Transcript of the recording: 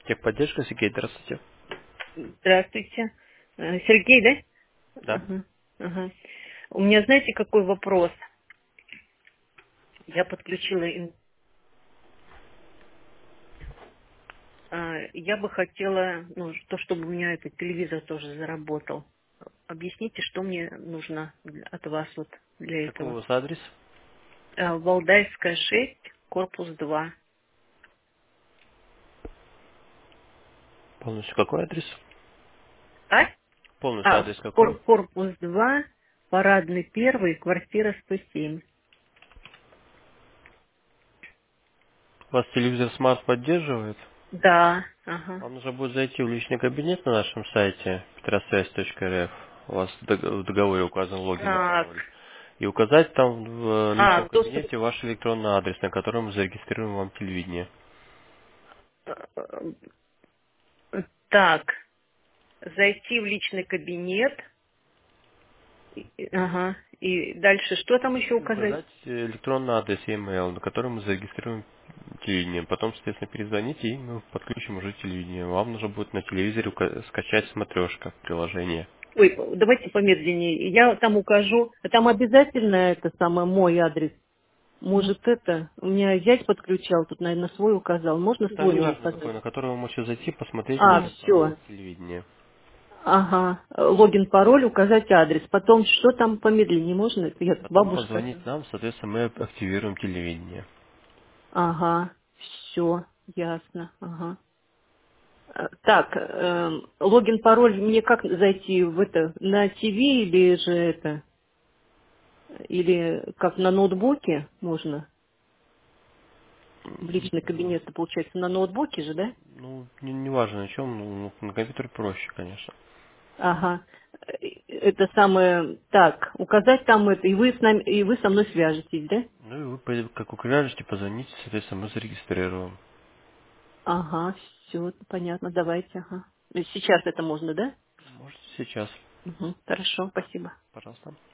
Техподдержка, Сергей, здравствуйте. Здравствуйте. Сергей, да? Да. Ага, ага. У меня, знаете, какой вопрос? Я подключила, я бы хотела, ну, то, чтобы у меня этот телевизор тоже заработал. Объясните, что мне нужно от вас вот для Какой у этого. вас адрес? Валдайская 6, корпус 2. Полностью какой адрес? А? Полностью адрес какой? Корпус 2, парадный 1, квартира 107. У вас телевизор смарт поддерживает? Да, ага. Вам нужно будет зайти в личный кабинет на нашем сайте petrosвязь.рф. У вас в договоре указан логин и пароль. Так, И указать там в личном доступ. кабинете ваш электронный адрес, на котором мы зарегистрируем вам телевидение. Так, зайти в личный кабинет. Ага. И дальше что там еще И указать? указать электронный адрес и email, на котором мы зарегистрируем телевидение. Потом, соответственно, перезвоните, и мы подключим уже телевидение. Вам нужно будет на телевизоре скачать смотрешка приложение. Ой, давайте помедленнее. Я там укажу. Там обязательно это самое мой адрес. Может это? У меня зять подключал, тут, наверное, свой указал. Можно Там свой не ему важно какой, указать? на который вы можете зайти, посмотреть А, наше все. телевидение. Ага. Логин, пароль, указать адрес. Потом что там помедленнее можно? Это я Потом бабушка. позвонить нам, соответственно, мы активируем телевидение. Ага. Все. Ясно. Ага. Так, логин, пароль, мне как зайти в это, на ТВ или же это, или как на ноутбуке можно? В личный кабинет, это получается на ноутбуке же, да? Ну, не важно на чем, на компьютере проще, конечно. Ага. Это самое, так, указать там это, и вы с нами, и вы со мной свяжетесь, да? Ну и вы, как укажете, позвоните, соответственно, мы зарегистрируем. Ага, все, понятно, давайте, ага. Сейчас это можно, да? Можете сейчас, Угу, хорошо, спасибо. пожалуйста.